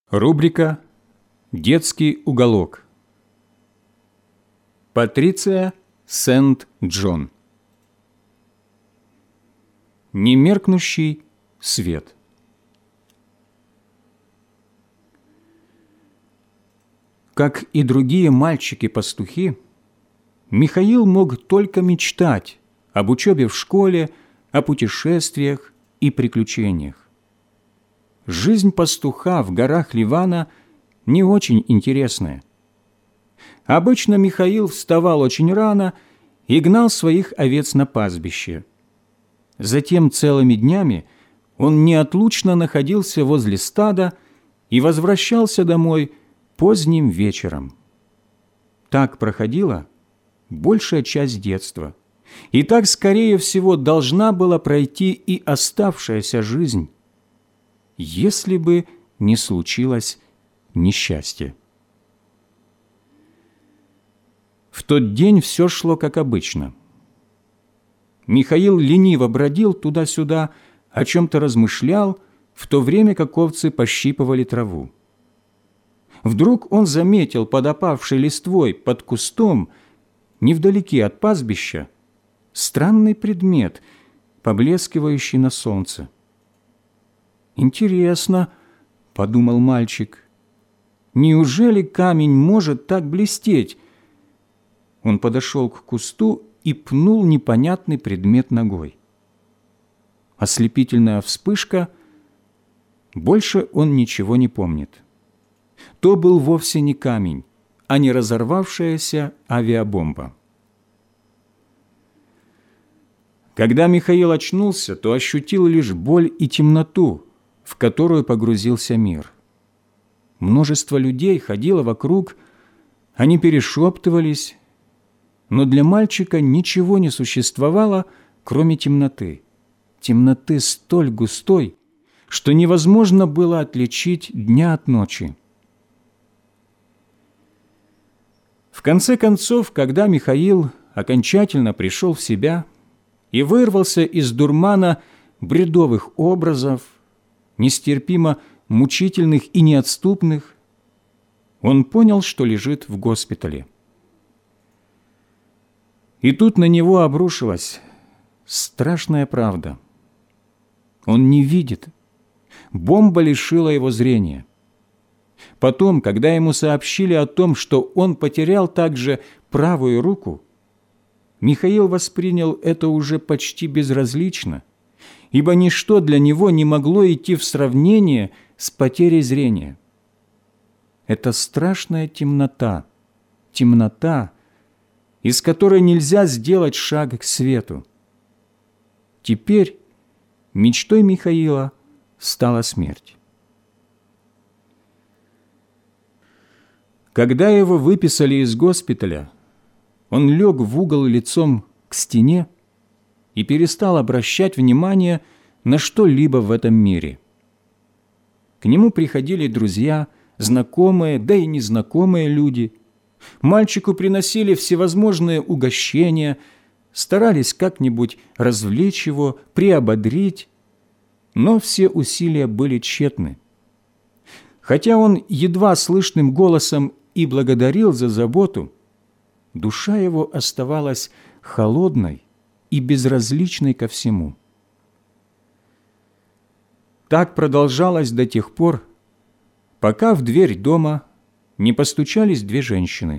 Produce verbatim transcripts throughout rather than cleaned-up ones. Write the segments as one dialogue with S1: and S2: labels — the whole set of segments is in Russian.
S1: Рубрика «Детский уголок». Патриция Сент-Джон. Немеркнущий свет. Как и другие мальчики-пастухи, Михаил мог только мечтать об учебе в школе, о путешествиях и приключениях. Жизнь пастуха в горах Ливана не очень интересная. Обычно Михаил вставал очень рано и гнал своих овец на пастбище. Затем целыми днями он неотлучно находился возле стада и возвращался домой поздним вечером. Так проходила большая часть детства, и так, скорее всего, должна была пройти и оставшаяся жизнь, если бы не случилось несчастье. В тот день все шло как обычно. Михаил лениво бродил туда-сюда, о чем-то размышлял, в то время как овцы пощипывали траву. Вдруг он заметил под опавшей листвой, под кустом, невдалеке от пастбища, странный предмет, поблескивающий на солнце. «Интересно», — подумал мальчик, — «неужели камень может так блестеть?» Он подошел к кусту и пнул непонятный предмет ногой. Ослепительная вспышка, больше он ничего не помнит. То был вовсе не камень, а не разорвавшаяся авиабомба. Когда Михаил очнулся, то ощутил лишь боль и темноту, в которую погрузился мир. Множество людей ходило вокруг, они перешептывались, но для мальчика ничего не существовало, кроме темноты. Темноты столь густой, что невозможно было отличить дня от ночи. В конце концов, когда Михаил окончательно пришел в себя и вырвался из дурмана бредовых образов, нестерпимо мучительных и неотступных, он понял, что лежит в госпитале. И тут на него обрушилась страшная правда. Он не видит. Бомба лишила его зрения. Потом, когда ему сообщили о том, что он потерял также правую руку, Михаил воспринял это уже почти безразлично, ибо ничто для него не могло идти в сравнение с потерей зрения. Это страшная темнота, темнота, из которой нельзя сделать шаг к свету. Теперь мечтой Михаила стала смерть. Когда его выписали из госпиталя, он лег в угол лицом к стене и перестал обращать внимание на что-либо в этом мире. К нему приходили друзья, знакомые, да и незнакомые люди. Мальчику приносили всевозможные угощения, старались как-нибудь развлечь его, приободрить, но все усилия были тщетны. Хотя он едва слышным голосом и благодарил за заботу, душа его оставалась холодной и безразличной ко всему. Так продолжалось до тех пор, пока в дверь дома не постучались две женщины.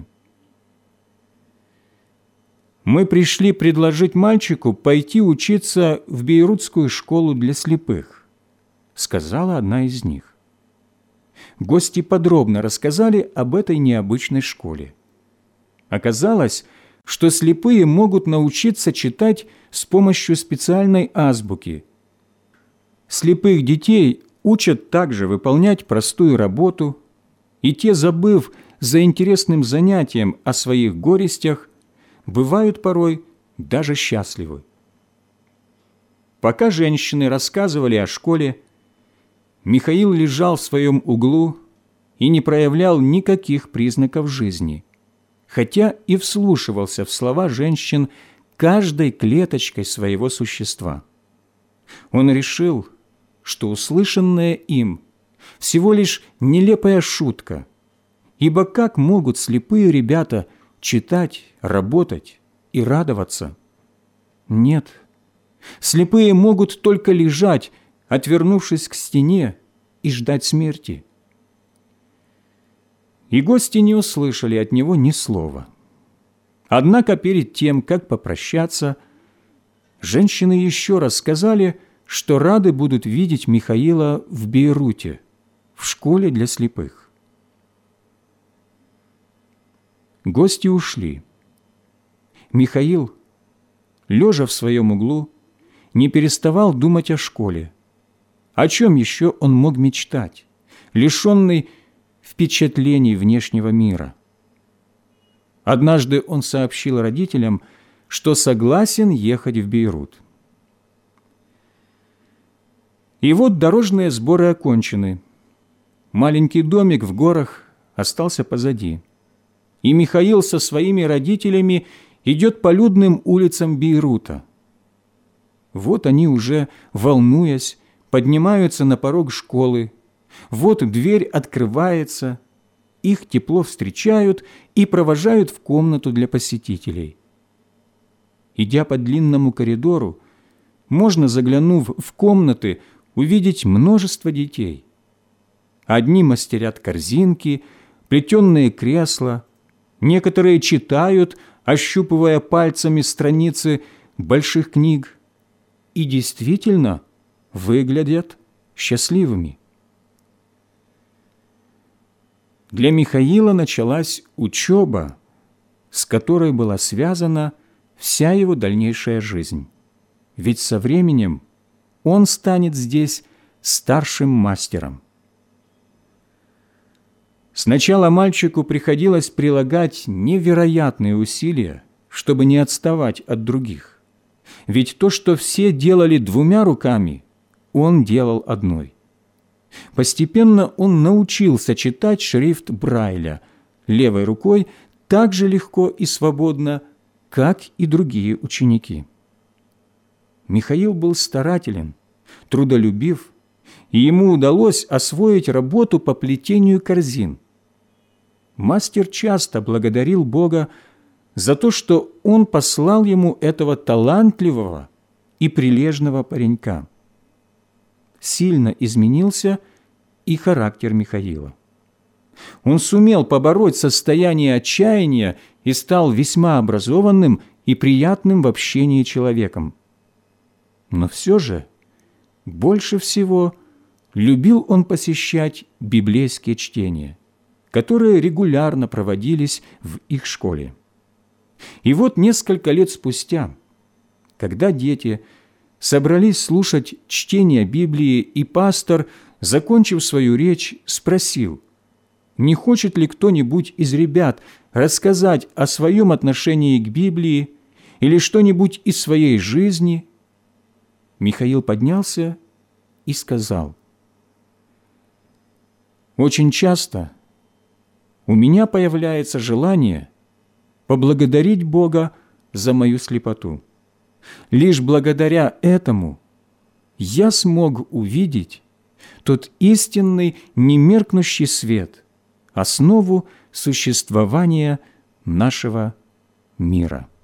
S1: «Мы пришли предложить мальчику пойти учиться в Бейрутскую школу для слепых», — сказала одна из них. Гости подробно рассказали об этой необычной школе. Оказалось, что слепые могут научиться читать с помощью специальной азбуки. Слепых детей учат также выполнять простую работу, и те, забыв за интересным занятием о своих горестях, бывают порой даже счастливы. Пока женщины рассказывали о школе, Михаил лежал в своем углу и не проявлял никаких признаков жизни, хотя и вслушивался в слова женщин каждой клеточкой своего существа. Он решил, что услышанное им всего лишь нелепая шутка. Ибо как могут слепые ребята читать, работать и радоваться? Нет, слепые могут только лежать, отвернувшись к стене, и ждать смерти. И гости не услышали от него ни слова. Однако перед тем, как попрощаться, женщины еще раз сказали, что рады будут видеть Михаила в Бейруте, в школе для слепых. Гости ушли. Михаил, лежа в своем углу, не переставал думать о школе. О чем еще он мог мечтать, лишенный впечатлений внешнего мира? Однажды он сообщил родителям, что согласен ехать в Бейрут. И вот дорожные сборы окончены. Маленький домик в горах остался позади. И Михаил со своими родителями идет по людным улицам Бейрута. Вот они уже, волнуясь, поднимаются на порог школы. Вот дверь открывается, их тепло встречают и провожают в комнату для посетителей. Идя по длинному коридору, можно, заглянув в комнаты, увидеть множество детей. Одни мастерят корзинки, плетеные кресла, некоторые читают, ощупывая пальцами страницы больших книг, и действительно выглядят счастливыми. Для Михаила началась учеба, с которой была связана вся его дальнейшая жизнь. Ведь со временем он станет здесь старшим мастером. Сначала мальчику приходилось прилагать невероятные усилия, чтобы не отставать от других. Ведь то, что все делали двумя руками, он делал одной. Постепенно он научился читать шрифт Брайля левой рукой так же легко и свободно, как и другие ученики. Михаил был старателен, трудолюбив, и ему удалось освоить работу по плетению корзин. Мастер часто благодарил Бога за то, что Он послал ему этого талантливого и прилежного паренька. Сильно изменился и характер Михаила. Он сумел побороть состояние отчаяния и стал весьма образованным и приятным в общении человеком. Но все же больше всего любил он посещать библейские чтения, которые регулярно проводились в их школе. И вот несколько лет спустя, когда дети собрались слушать чтение Библии, и пастор, закончив свою речь, спросил, не хочет ли кто-нибудь из ребят рассказать о своем отношении к Библии или что-нибудь из своей жизни, Михаил поднялся и сказал, «Очень часто у меня появляется желание поблагодарить Бога за мою слепоту. Лишь благодаря этому я смог увидеть тот истинный, немеркнущий свет, основу существования нашего мира».